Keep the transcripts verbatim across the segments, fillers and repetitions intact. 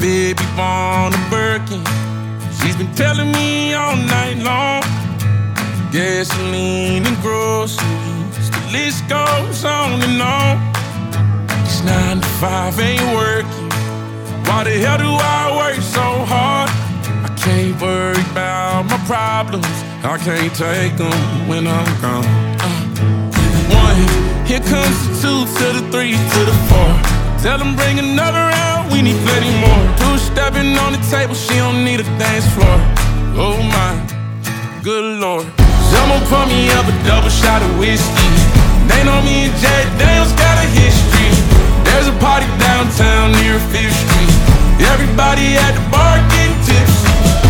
baby born a Birkin. She's been telling me all night long. Gasoline and groceries, the list goes on and on. It's nine to five, ain't working. Why the hell do I work so hard? I can't worry about my problems. I can't take them when I'm gone. Uh, one, here comes the two to the three to the four. Tell them bring another round, we need plenty more. Two stepping on the table, she don't need a dance floor. Oh my, good Lord. Someone pour me up a double shot of whiskey. They know me and Jack Daniels got a history. There's a party downtown near Fifth Street. Everybody at the bar getting tipsy.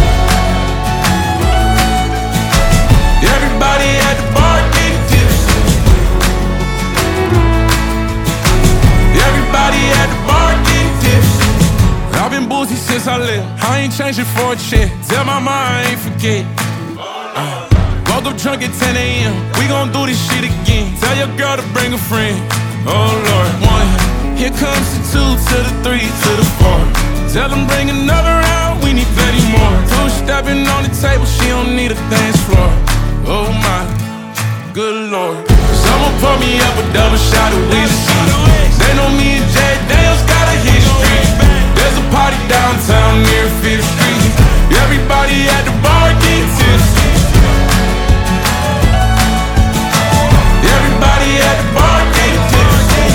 Everybody at the bar getting tipsy. Everybody at the bar getting tipsy. I've been boozy since I left. I ain't changing for a check. Tell my mom I ain't forget. Uh, woke up drunk at ten a.m. We gon' do this shit again. Tell your girl to bring a friend. Oh Lord. One, here comes the two to the three to the four. Tell them bring another round, we need plenty more. Two stepping on the table, she don't need a dance floor. Oh my, good Lord. Someone pour me up a double shot of whiskey. They know me and Jack Daniels got a history. There's a party downtown near Fifth Street. Everybody at the bar getting tipsy. Everybody at the bar getting tipsy.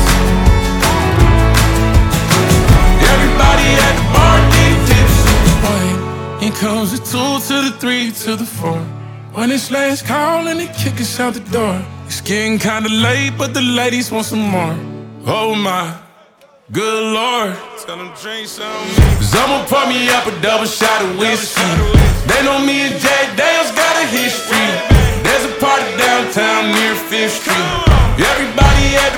Everybody at the bar getting tipsy. One, here comes the two to the three to the four. When it's last call and they kick us out the door. It's getting kinda late, but the ladies want some more. Oh my, good Lord. Tell them drink some. Someone pour me up a double shot of whiskey. They know me and Jack Daniels got a history. There's a party downtown near Fifth Street. Everybody at